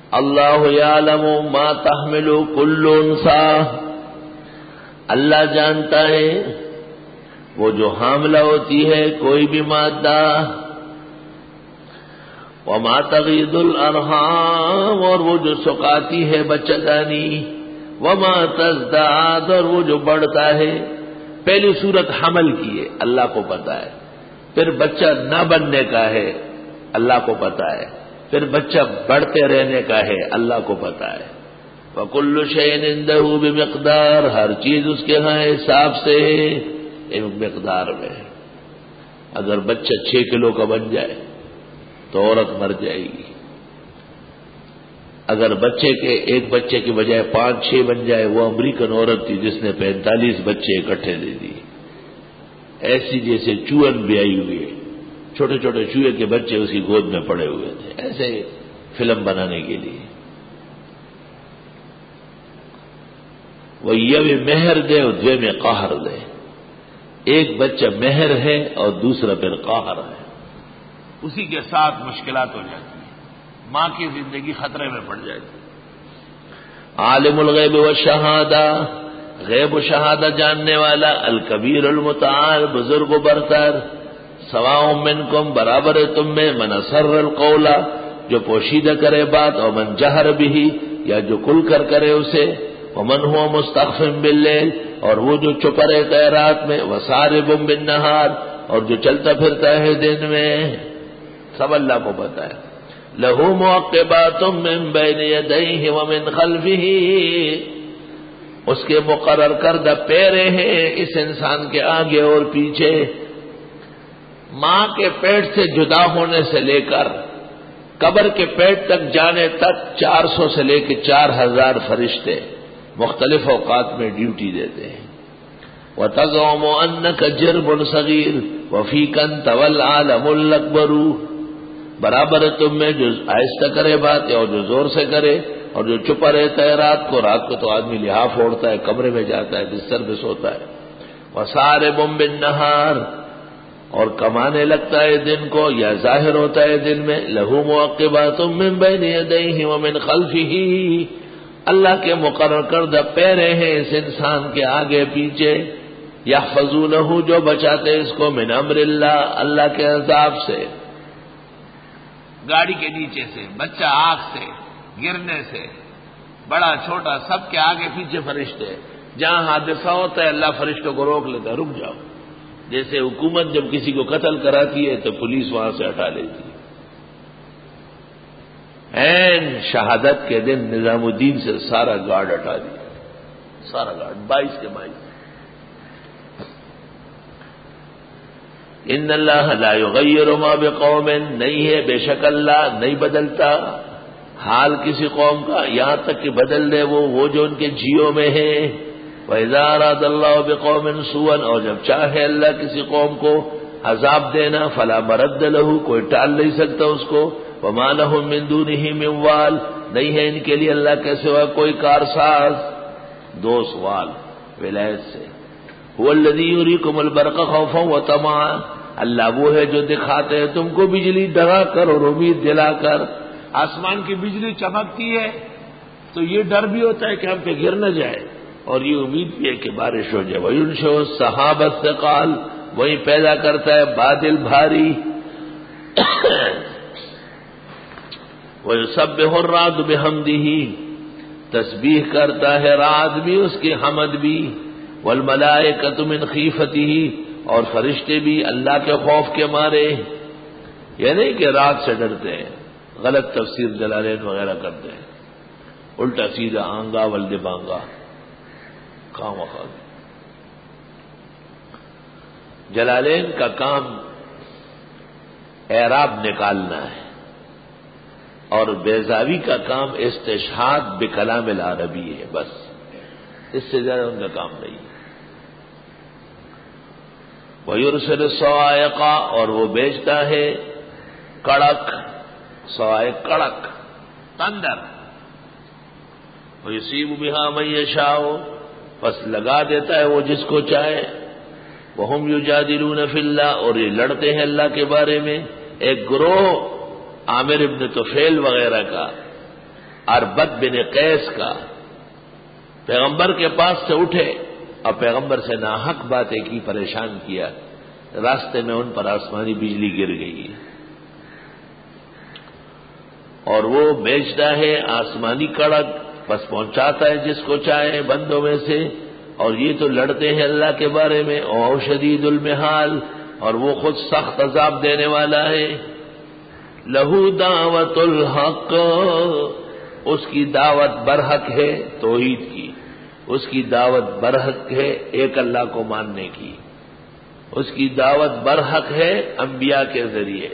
اللہ یعلم ما تحمل کل انثی، اللہ جانتا ہے وہ جو حاملہ ہوتی ہے کوئی بھی مادہ، وما تغیض الارحام، اور وہ جو سکاتی ہے بچہ دانی، وما تزداد، اور وہ جو بڑھتا ہے۔ پہلی صورت حمل کی ہے، اللہ کو پتا ہے، پھر بچہ نہ بننے کا ہے، اللہ کو پتا ہے، پھر بچہ بڑھتے رہنے کا ہے، اللہ کو پتا ہے۔ وَكُلُّ شَيْءٍ عِندَهُ بِمِقْدَارٍ، ہر چیز اس کے ہاں حساب سے ایک مقدار میں ہے۔ اگر بچہ 6 کلو کا بن جائے تو عورت مر جائے گی، اگر ایک بچے کی بجائے 5-6 بن جائے، وہ امریکن عورت تھی جس نے 45 بچے اکٹھے دے دیے، ایسی جیسے چوہن بھی آئی ہوئی ہے، چھوٹے چھوٹے چوہے کے بچے اس کی گود میں پڑے ہوئے تھے، ایسے فلم بنانے کے لیے۔ وہ یہ بھی مہر دے اور دوے میں قہر دے، ایک بچہ مہر ہے اور دوسرا پھر قہر ہے، اسی کے ساتھ مشکلات ہو جاتی ہیں، ماں کی زندگی خطرے میں پڑ جاتی ہے۔ عالم الغیب والشہادہ، غیب و شہادہ جاننے والا، الکبیر المتعال، بزرگ و برتر، سواء منکم، برابر ہے تم میں، من اسر القول، جو پوشیدہ کرے بات، اور من جہر بھی، یا جو کھل کر کرے اسے، ومن هو مستخف باللیل، اور وہ جو چھپا رہتا ہے رات میں، وسارب بالنہار، اور جو چلتا پھرتا ہے دن میں، سب اللہ کو پتا ہے۔ لہو معقبات من بین یدیہ ومن خلفہ، اس کے مقرر کردہ پیرے ہیں اس انسان کے آگے اور پیچھے۔ ماں کے پیٹ سے جدا ہونے سے لے کر قبر کے پیٹ تک جانے تک 400 سے لے کے 4000 فرشتے مختلف اوقات میں ڈیوٹی دیتے ہیں۔ وَتَزْعُمُ أَنَّكَ جِرْمٌ صَغِيرٌ وَفِيكَ أَنْتَ وَالْعَالَمُ الْأَكْبَرُ، برابر ہے تم میں جو آہستہ کرے بات اور جو زور سے کرے، اور جو چھپا رہتا ہے رات کو تو آدمی لحاف اوڑھتا ہے، کمرے میں جاتا ہے، بستر پہ سوتا ہے۔ وَسَارِبٌ بِالنَّهَارِ، اور کمانے لگتا ہے دن کو یا ظاہر ہوتا ہے دن میں۔ لَهُ مُعَقِّبَاتٌ مِّن بَيْنِ يَدَيْهِ وَمِنْ خَلْفِهِ، اللہ کے مقرر کردہ پیرے ہیں اس انسان کے آگے پیچھے۔ یحفظونہ، جو بچاتے اس کو، من امر اللہ، اللہ کے عذاب سے، گاڑی کے نیچے سے، بچہ آگ سے، گرنے سے، بڑا چھوٹا سب کے آگے پیچھے فرشتے۔ جہاں حادثہ ہوتا ہے اللہ فرشتوں کو روک لیتا ہے، رک جاؤ، جیسے حکومت جب کسی کو قتل کراتی ہے تو پولیس وہاں سے ہٹا لیتی ہے۔ این شہادت کے دن نظام الدین سے سارا گارڈ ہٹا دیا، سارا گارڈ 22 کے 22۔ ان اللہ لا یغیر ما بقوم، نہیں ہے بے شک اللہ نہیں بدلتا حال کسی قوم کا یہاں تک کہ بدل دے وہ جو ان کے جیوں میں ہے۔ وَإِذَا أَرَادَ اللَّهُ بِقَوْمٍ سُوءًا، اور جب چاہے اللہ کسی قوم کو عذاب دینا، فَلَا مَرَدَّ لَهُ، کوئی ٹال نہیں سکتا اس کو، وَمَا لَهُم مِّن دُونِهِ مِن وَالٍ، نہیں ہے ان کے لیے اللہ کے سوا کوئی کارساز۔ 2 سوال ولایت سے۔ هُوَ الَّذِي يُرِيكُمُ الْبَرْقَ خَوْفًا وَطَمَعًا، اللہ وہ ہے جو دکھاتے ہیں تم کو بجلی ڈرا کر اور امید دلا کر۔ آسمان کی بجلی چمکتی ہے تو یہ ڈر بھی ہوتا ہے کہ ہم پہ گر نہ جائے، اور یہ امید بھی ہے کہ بارش ہو جائے۔ وَيُنشِئُ السَّحَابَ الثِّقَالَ، وہی پیدا کرتا ہے بادل بھاری۔ وَيُسَبِّحُ الرَّعْدُ بِحَمْدِهِ، تسبیح کرتا ہے رعد بھی اس کی حمد بھی۔ وَالْمَلَائِكَةُ مِنْ خِیفَتِهِ، اور فرشتے بھی اللہ کے خوف کے مارے، یہ نہیں کہ رات سے ڈرتے ہیں، غلط تفسیر جلالین وغیرہ کرتے ہیں، الٹا سیدھا آنگا ولد بانگا خام خواہ۔ جلالین کا کام اعراب نکالنا ہے، اور بیضاوی کا کام استشہاد بکلام العربی ہے، بس اس سے زیادہ ان کا کام نہیں ہے۔ وَيُرْسِلُ الصَّوَاعِقَ، اور وہ بھیجتا ہے کڑک، صواعق کڑک، تندر۔ وَيُصِيبُ بِهَا مَن يَشَاءُ، پس لگا دیتا ہے وہ جس کو چاہے۔ وَهُمْ يُجَادِلُونَ فِي اللَّهِ، اور یہ لڑتے ہیں اللہ کے بارے میں۔ ایک گروہ عامر ابن طفیل وغیرہ کا اربد بن قیس کا پیغمبر کے پاس سے اٹھے اور پیغمبر سے ناحق باتیں کی، پریشان کیا، راستے میں ان پر آسمانی بجلی گر گئی اور وہ بیچتا ہے آسمانی کڑک، بس پہنچاتا ہے جس کو چاہے بندوں میں سے، اور یہ تو لڑتے ہیں اللہ کے بارے میں، او شدید المحال، اور وہ خود سخت عذاب دینے والا ہے۔ لہو دعوت الحق، اس کی دعوت برحق ہے توحید کی، اس کی دعوت برحق ہے ایک اللہ کو ماننے کی، اس کی دعوت برحق ہے انبیاء کے ذریعے۔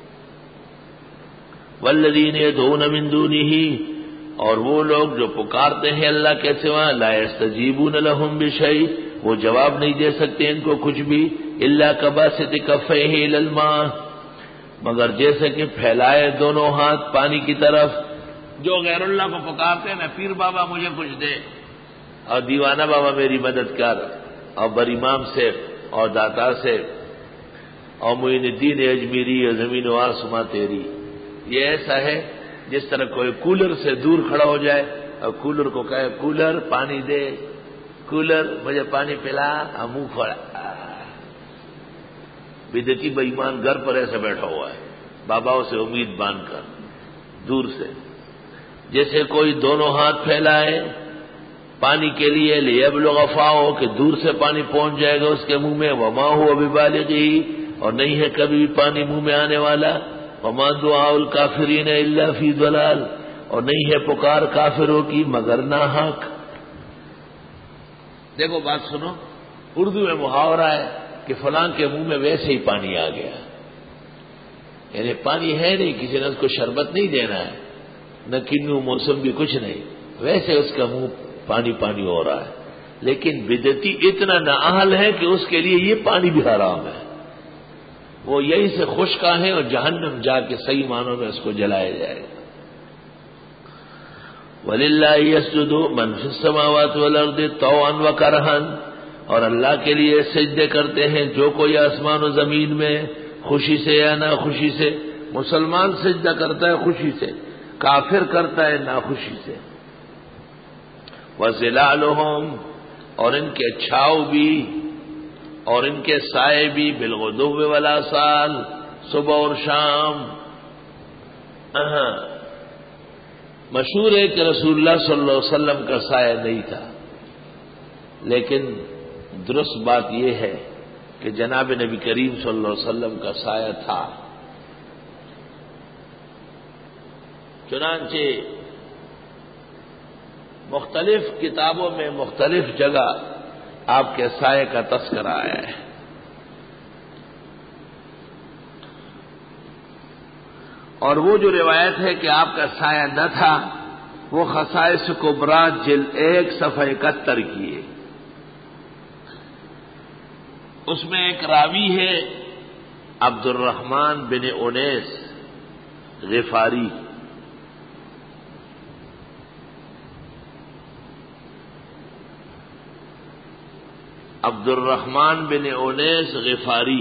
والذین یدعون من دونہ، اور وہ لوگ جو پکارتے ہیں اللہ کے سوا، لا یستجیبون لہم بشیء، وہ جواب نہیں دے سکتے ان کو کچھ بھی، الا کباسط کفیہ الی الماء، مگر جیسے کہ پھیلائے دونوں ہاتھ پانی کی طرف۔ جو غیر اللہ کو پکارتے ہیں نا، پیر بابا مجھے کچھ دے، اور دیوانہ بابا میری مدد کر، اور بر امام سے اور داتا سے، اور معین الدین اجمیری اور زمین و آسماں تیری، یہ ایسا ہے جس طرح کوئی کولر سے دور کھڑا ہو جائے اور کولر کو کہے کولر پانی دے، کولر مجھے پانی پلا، اور منہ کھولا۔ بدعتی بے ایمان گھر پر ایسے بیٹھا ہوا ہے، باباؤں سے امید باندھ کر دور سے، جیسے کوئی دونوں ہاتھ پھیلائے پانی کے لیے، لیبلغ فاہ، کہ دور سے پانی پہنچ جائے گا اس کے منہ میں، وما هو ببالغہ، اور نہیں ہے کبھی بھی پانی منہ میں آنے والا، وما دعاء الکافرین الا فی ضلال، اور نہیں ہے پکار کافروں کی مگر ناحق۔ دیکھو بات سنو، اردو میں محاورہ ہے کہ فلاں کے منہ میں ویسے ہی پانی آ گیا، یعنی پانی ہے نہیں، کسی نے اس کو شربت نہیں دینا ہے، نہ کنو موسم بھی کچھ نہیں، ویسے اس کا منہ پانی پانی ہو رہا ہے۔ لیکن بدعتی اتنا نااہل ہے کہ اس کے لیے یہ پانی بھی حرام ہے، وہ یہیں سے خشکا ہے اور جہنم جا کے صحیح معنوں میں اس کو جلایا جائے گا۔ وَلِلَّهِ يَسْجُدُ مَن فِي السَّمَاوَاتِ وَالْأَرْضِ طَوْعًا وَكَرْهًا، اور اللہ کے لیے سجدے کرتے ہیں جو کوئی آسمان و زمین میں، خوشی سے یا ناخوشی سے۔ مسلمان سجدہ کرتا ہے خوشی سے، کافر کرتا ہے ناخوشی سے۔ وَظِلَالُهُمْ، اور ان کے چھاؤ بھی اور ان کے سائے بھی، بالغدو والآصال، صبح اور شام۔ مشہور ہے کہ رسول اللہ صلی اللہ علیہ وسلم کا سایہ نہیں تھا، لیکن درست بات یہ ہے کہ جناب نبی کریم صلی اللہ علیہ وسلم کا سایہ تھا۔ چنانچہ مختلف کتابوں میں مختلف جگہ آپ کے سائے کا تذکرہ آیا ہے۔ اور وہ جو روایت ہے کہ آپ کا سایہ نہ تھا، وہ خصائص کبریٰ جلد 1 صفحہ 71 کی ہے۔ اس میں ایک راوی ہے عبد الرحمن بن انیس غفاری، عبد الرحمن بن انیس غفاری۔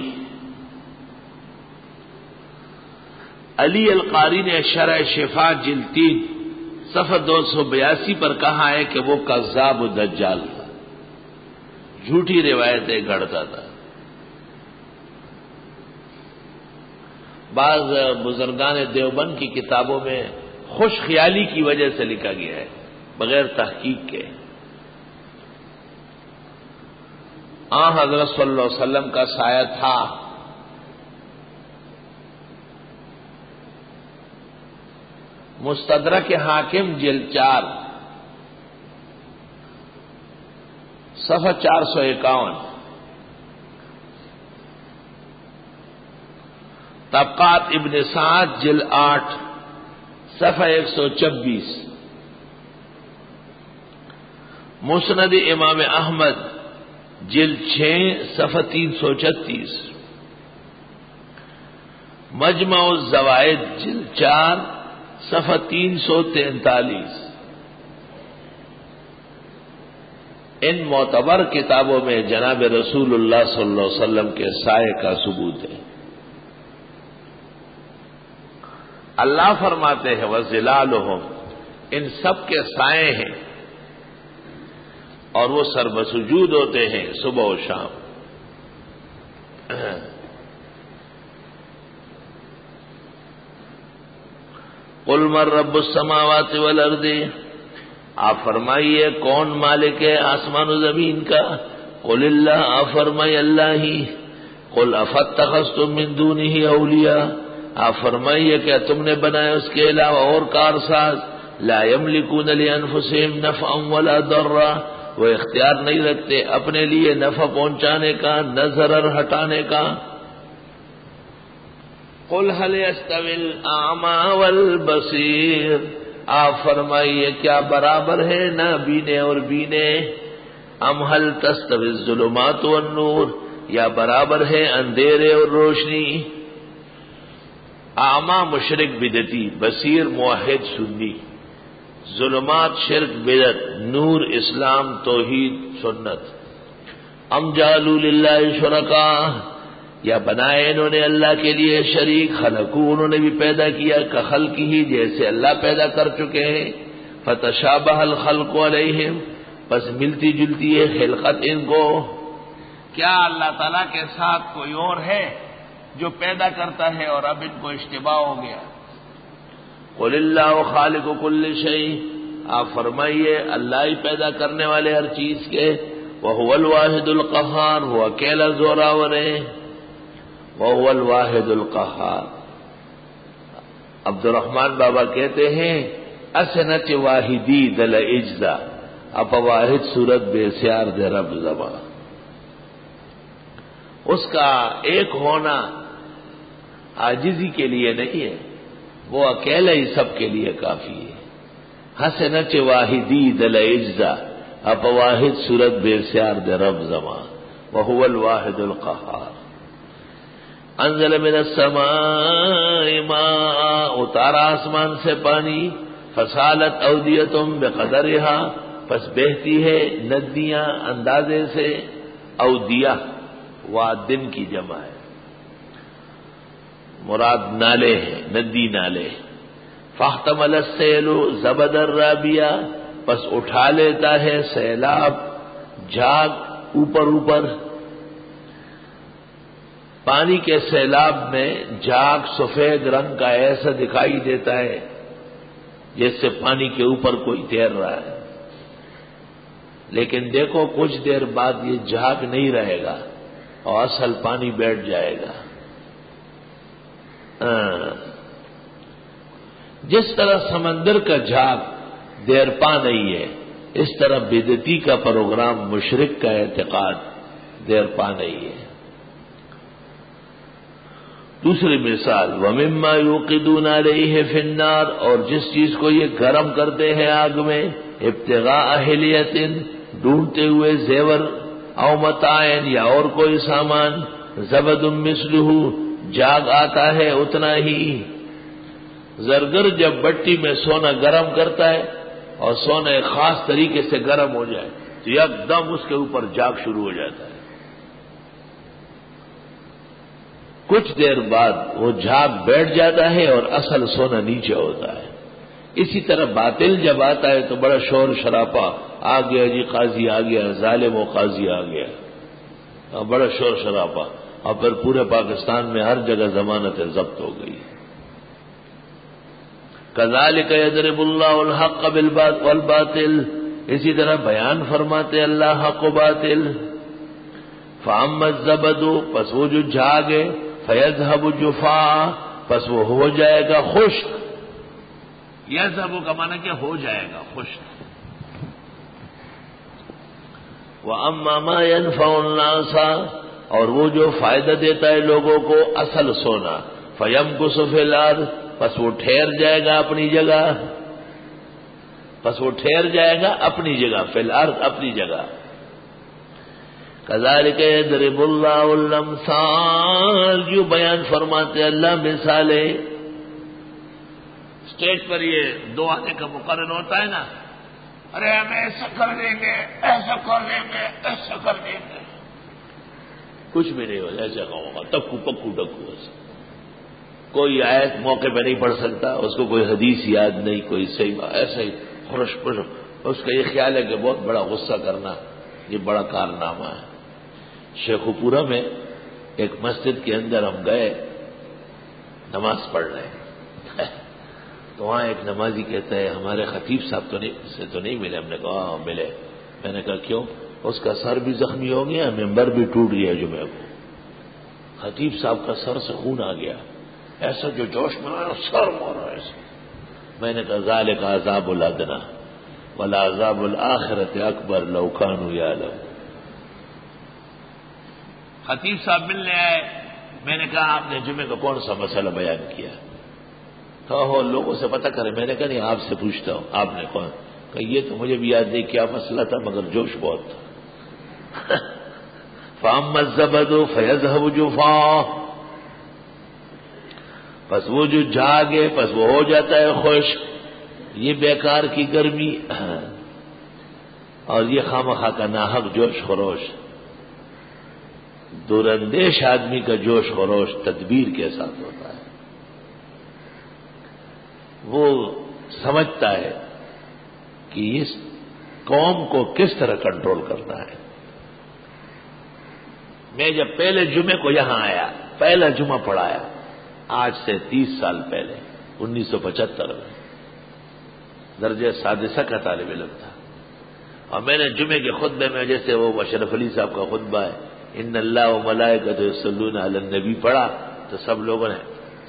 علی القاری نے شرح شفا جلد 3 صفحہ 282 پر کہا ہے کہ وہ کذاب و دجال تھا، جھوٹی روایتیں گھڑتا تھا۔ بعض بزرگان دیوبند کی کتابوں میں خوش خیالی کی وجہ سے لکھا گیا ہے، بغیر تحقیق کے۔ حضرت صلی اللہ علیہ وسلم کا سایہ تھا۔ مستدرک حاکم جلد 4 صفحہ 451، طبقات ابن سعد جلد 8 صفحہ 126، مسند امام احمد جلد 6 صفحہ 336، مجمع الزوائد جلد 4 صفحہ 343۔ ان معتبر کتابوں میں جناب رسول اللہ صلی اللہ علیہ وسلم کے سائے کا ثبوت ہے۔ اللہ فرماتے ہیں وَظِلَالُهُمْ، ان سب کے سائے ہیں اور وہ سربسجود ہوتے ہیں صبح و شام. قل من رب السماوات والارض، آپ فرمائیے کون مالک ہے آسمان و زمین کا؟ قل اللہ، آپ فرمائیے اللہ ہی. قل افاتخذتم من دونه اولیاء، آپ فرمائیے کیا تم نے بنایا اس کے علاوہ اور کارساز؟ لا یملکون لانفسهم نفعا ولا ضرا، وہ اختیار نہیں رکھتے اپنے لیے نفع پہنچانے کا نہ ضرر ہٹانے کا. قل هل يستوي الاعمى والبصير، آپ فرمائیے کیا برابر ہے نہ بینے اور بینے؟ ام هل تستوي الظلمات والنور، یا برابر ہے اندھیرے اور روشنی؟ اعمى مشرک بدعتی، بصیر موحد سنی. ظلمات شرک بدعت، نور اسلام توحید سنت. ام جعلوا للہ شرکاء، یا بنائے انہوں نے اللہ کے لیے شریک، خلقو انہوں نے بھی پیدا کیا کخلق ہی، جیسے اللہ پیدا کر چکے ہیں. فتشابہ الخلق علیہم، بس ملتی جلتی ہے خلقت ان کو. کیا اللہ تعالیٰ کے ساتھ کوئی اور ہے جو پیدا کرتا ہے اور اب ان کو اشتباہ ہو گیا؟ قل اللہ خالق کل شیء، آپ فرمائیے اللہ ہی پیدا کرنے والے ہر چیز کے. وہو الواحد القہار، وہ اکیلا زوراور ہے. وہو الواحد القہار. عبد الرحمن بابا کہتے ہیں اسنت واحدی دل اجزا، اپ واحد صورت بے سیار دے رب زبا. اس کا ایک ہونا عاجزی کے لیے نہیں ہے، وہ اکیلا ہی سب کے لیے کافی ہے. حسنت واحدی دل اجزا، اپ واحد صورت بے سیار دے رب زما. وہو الواحد القہار. انزل من السماء ماء، اتارا آسمان سے پانی. فسالت اودیتم بقدرها، پس بہتی ہے ندیاں اندازے سے. اودیہ وادن کی جمع ہے، مراد نالے ہیں، ندی نالے. فاحتمل السیل زبد الرابیہ، پس اٹھا لیتا ہے سیلاب جھاگ اوپر اوپر. پانی کے سیلاب میں جھاگ سفید رنگ کا ایسا دکھائی دیتا ہے جیسے پانی کے اوپر کوئی تیر رہا ہے، لیکن دیکھو کچھ دیر بعد یہ جھاگ نہیں رہے گا اور اصل پانی بیٹھ جائے گا. جس طرح سمندر کا جھاگ دیر پا نہیں ہے، اس طرح بدعتی کا پروگرام مشرک کا اعتقاد دیر پا نہیں ہے. دوسری مثال وَمِمَّا يُوقِدُونَ عَلَيْهِ فِي النَّارِ، اور جس چیز کو یہ گرم کرتے ہیں آگ میں. ابتغاء حلیۃ، ڈھونڈتے ہوئے زیور. او متاعن، یا اور کوئی سامان. زبد مثلہ، جاگ آتا ہے اتنا ہی. زرگر جب بٹی میں سونا گرم کرتا ہے اور سونا ایک خاص طریقے سے گرم ہو جائے تو یک دم اس کے اوپر جاگ شروع ہو جاتا ہے. کچھ دیر بعد وہ جھاگ بیٹھ جاتا ہے اور اصل سونا نیچے ہوتا ہے. اسی طرح باطل جب آتا ہے تو بڑا شور شرابہ، آ گیا جی قاضی آ گیا، ظالم و قاضی آ گیا، اور بڑا شور شرابہ، اور پھر پورے پاکستان میں ہر جگہ ضمانت ضبط ہو گئی. کذالک یضرب اللہ الحق والباطل، اسی طرح بیان فرماتے اللہ حق و باطل. فاما الزبد، پس وہ جو جھاگ ہے. فیذهب جفاء، پس وہ ہو جائے گا خشک. یذهب کا معنی کیا؟ ہو جائے گا خشک. واما ما ينفع الناس، اور وہ جو فائدہ دیتا ہے لوگوں کو، اصل سونا. فیمکث فی الارض، پس وہ ٹھہر جائے گا اپنی جگہ. پس وہ ٹھہر جائے گا اپنی جگہ، فی الارض اپنی جگہ. کذالک یضرب اللہ الامثال، جو بیان فرماتے اللہ مثالیں. اسٹیج پر یہ دو آنے کا مقرر ہوتا ہے نا، ارے ہم ایسا کر دیں گے، ایسا کر دیں گے، ایسا کر دیں گے. کچھ بھی نہیں ہوگا، ایسا کہوں گا تکو پکو ڈکو. ایسا کوئی آیت موقع پہ نہیں پڑھ سکتا، اس کو کوئی حدیث یاد نہیں، کوئی صحیح ایسا ہی خرش پش، اس کا یہ خیال ہے کہ بہت بڑا غصہ کرنا یہ بڑا کارنامہ ہے۔ شیخو پورہ میں ایک مسجد کے اندر ہم گئے نماز پڑھ رہے ہیں، تو وہاں ایک نمازی کہتا ہے ہمارے خطیب صاحب سے تو نہیں ملے؟ ہم نے کہا ہاں ملے۔ میں نے کہا کیوں؟ اس کا سر بھی زخمی ہو گیا، ممبر بھی ٹوٹ گیا جمعے کو، خطیب صاحب کا سر سے خون آ گیا، ایسا جو جوش میں آیا سر مارا ایسا۔ میں نے کہا ذالک عذاب الادنی ولعذاب الآخرۃ اکبر لو کانوا یعلمون۔ خطیب صاحب ملنے آئے، میں نے کہا آپ نے جمعے کا کون سا مسئلہ بیان کیا؟ تو لوگوں سے پتہ کرے۔ میں نے کہا نہیں آپ سے پوچھتا ہوں، آپ نے کون؟ کہ یہ تو مجھے بھی یاد نہیں کیا مسئلہ تھا، مگر جوش بہت تھا۔ فَأَمَّا الزَّبَدُ فَيَذْهَبُ جُفَاءً، پس وہ جو جاگے پس وہ ہو جاتا ہے خشک، یہ بیکار کی گرمی اور یہ خامخواہ کا ناحق جوش خروش۔ دوراندیش آدمی کا جوش خروش تدبیر کے ساتھ ہوتا ہے، وہ سمجھتا ہے کہ اس قوم کو کس طرح کنٹرول کرنا ہے۔ میں جب پہلے جمعے کو یہاں آیا، پہلا جمعہ پڑھایا آج سے 30 سال پہلے 1975 میں، درجہ سادسہ کا طالب علم تھا، اور میں نے جمعے کے خطبے میں جیسے وہ اشرف علی صاحب کا خطبہ ہے ان اللہ و ملائکۃہ یصلون علی النبی پڑھا تو سب لوگوں نے،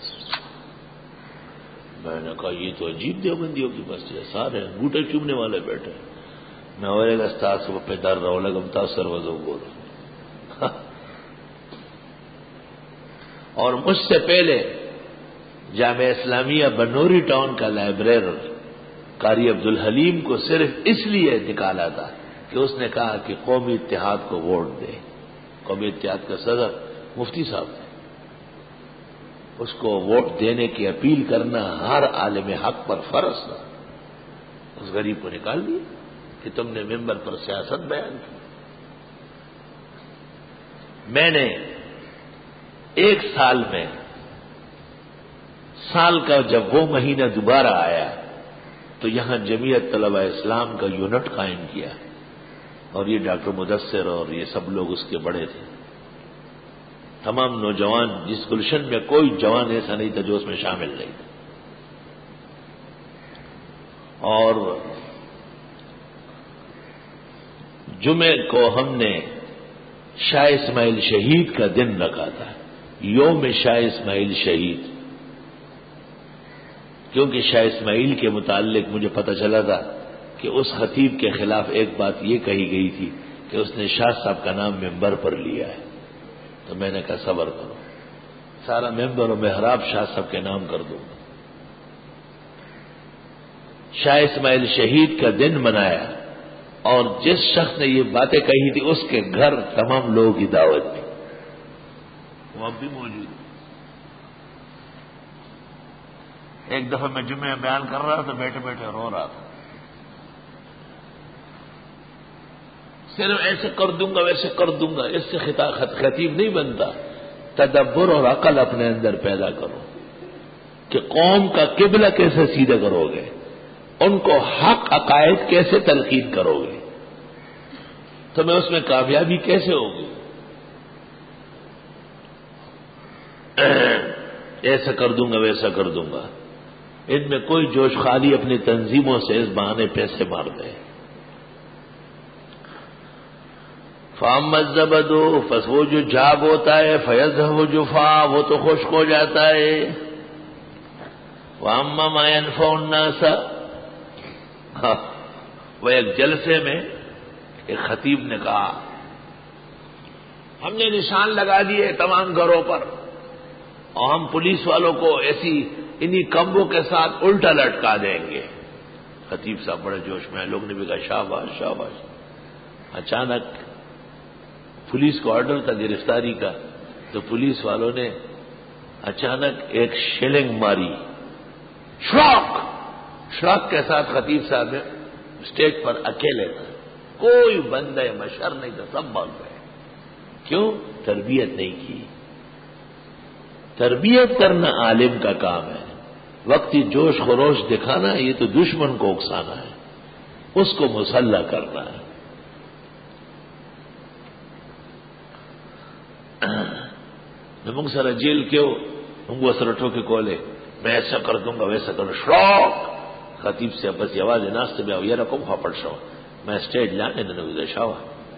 میں نے کہا یہ تو عجیب دیوبندیوں کی مسجد ہے، سارے انگوٹھے چومنے والے بیٹھے۔ میں اور ایک استاد کو پہ در رہا لگم تاثر وضو بولو، اور مجھ سے پہلے جامعہ اسلامیہ بنوری ٹاؤن کا لائبریرر قاری عبدالحلیم کو صرف اس لیے نکالا تھا کہ اس نے کہا کہ قومی اتحاد کو ووٹ دے۔ قومی اتحاد کا صدر مفتی صاحب تھے، اس کو ووٹ دینے کی اپیل کرنا ہر عالم حق پر فرض تھا۔ اس غریب کو نکال دیا کہ تم نے ممبر پر سیاست بیان کی۔ میں نے ایک سال میں، سال کا جب وہ مہینہ دوبارہ آیا تو یہاں جمعیت طلبہ اسلام کا یونٹ قائم کیا، اور یہ ڈاکٹر مدثر اور یہ سب لوگ اس کے بڑے تھے، تمام نوجوان، جس گلشن میں کوئی جوان ایسا نہیں تھا جو اس میں شامل نہیں تھا۔ اور جمعے کو ہم نے شاہ اسماعیل شہید کا دن رکھا تھا، یوم شاہ اسماعیل شہید، کیونکہ شاہ اسماعیل کے متعلق مجھے پتہ چلا تھا کہ اس خطیب کے خلاف ایک بات یہ کہی گئی تھی کہ اس نے شاہ صاحب کا نام ممبر پر لیا ہے، تو میں نے کہا صبر کرو، سارا ممبر و محراب شاہ صاحب کے نام کر دوں گا۔ شاہ اسماعیل شہید کا دن منایا، اور جس شخص نے یہ باتیں کہی تھی اس کے گھر تمام لوگوں کی دعوت تھی، وہ اب بھی موجود ہے۔ ایک دفعہ میں جمعے میں بیان کر رہا تھا، بیٹھے بیٹھے رو رہا تھا، صرف ایسے کر دوں گا ویسے کر دوں گا، اس سے خطیب نہیں بنتا۔ تدبر اور عقل اپنے اندر پیدا کرو کہ قوم کا قبلہ کیسے سیدھا کرو گے، ان کو حق عقائد کیسے تلقین کرو گے، تمہیں اس میں کامیابی کیسے ہوگی۔ ایسا کر دوں گا ویسا کر دوں گا، ان میں کوئی جوش خالی اپنی تنظیموں سے اس بہانے پیسے مار دے۔ فَأَمَّا الزَّبَدُ، پس وہ جو جاگ ہوتا ہے، فَيَذْهَبُ جُفَاءً، وہ تو خشک ہو جاتا ہے۔ وَأَمَّا مَا يَنفَعُ النَّاسَ، وہ ایک جلسے میں ایک خطیب نے کہا ہم نے نشان لگا دیے تمام گھروں پر، اور ہم پولیس والوں کو ایسی انہی کمبوں کے ساتھ الٹا لٹکا دیں گے۔ خطیب صاحب بڑے جوش میں، لوگ نے بھی کہا شاباش شاباش۔ اچانک پولیس کو آرڈر تھا گرفتاری کا، تو پولیس والوں نے اچانک ایک شیلنگ ماری، شراک کے ساتھ خطیب صاحب اسٹیج پر اکیلے تھے، کوئی بندہ مشر نہیں تھا، سب بھاگ گئے۔ کیوں؟ تربیت نہیں کی۔ تربیت کرنا عالم کا کام ہے، وقتی جوش خروش دکھانا یہ تو دشمن کو اکسانا ہے، اس کو مسلح کرنا ہے۔ نمنگ سر جیل کیوں ہوں سر ٹھوکے کولے میں ایسا کر دوں گا ویسا کر شوق خطیب سے بس آواز ناستے میں یہ رقم پڑ شو میں اسٹیج لانے نہ شاوا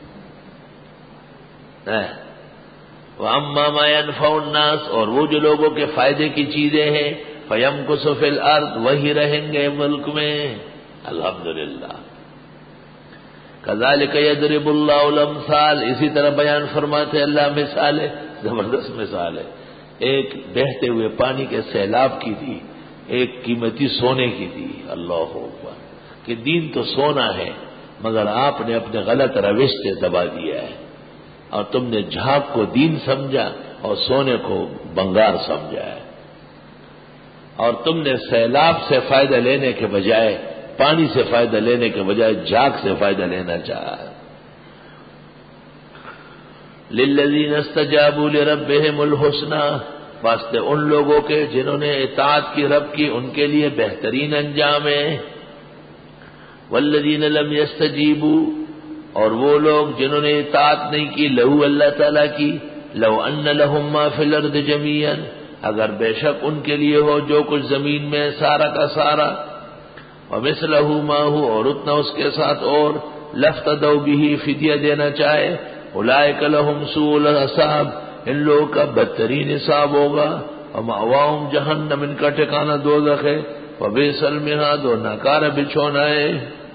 وَأَمَّا مَا يَنْفَعُ النَّاسِ اور وہ جو لوگوں کے فائدے کی چیزیں ہیں فَيَمْكُثُ فِي الْأَرْضِ وہی رہیں گے ملک میں۔ الحمدللہ۔ كَذَلِكَ يَضْرِبُ اللَّهُ الْأَمْثَالَ اسی طرح بیان فرماتے اللہ مثالیں، زبردست مثال ہے۔ ایک بہتے ہوئے پانی کے سیلاب کی تھی، ایک قیمتی سونے کی تھی۔ اللہ اکبر کہ دین تو سونا ہے مگر آپ نے اپنے غلط روش سے دبا دیا ہے، اور تم نے جھاگ کو دین سمجھا اور سونے کو بنگار سمجھا ہے، اور تم نے سیلاب سے فائدہ لینے کے بجائے، پانی سے فائدہ لینے کے بجائے جھاگ سے فائدہ لینا چاہا ہے۔ للذین استجابوا لربہم الحسنی، واسطے ان لوگوں کے جنہوں نے اطاعت کی رب کی، ان کے لیے بہترین انجام ہے۔ والذین لم یستجیبوا، اور وہ لوگ جنہوں نے اطاعت نہیں کی لہو اللہ تعالیٰ کی، لو ان لہم ما فی الارض جمیعا، اگر بے شک ان کے لیے ہو جو کچھ زمین میں سارا کا سارا، ومثلہ معہ اور اتنا اس کے ساتھ اور، لافتدوا بہ فدیہ دینا چاہے، اولئک لہم سوء الحساب، ان لوگوں کا بدترین حساب ہوگا، ومأواہم جہنم، ان کا ٹھکانہ دوزخ ہے، وبئس المہاد، اور ناکارہ بچھونا ہے۔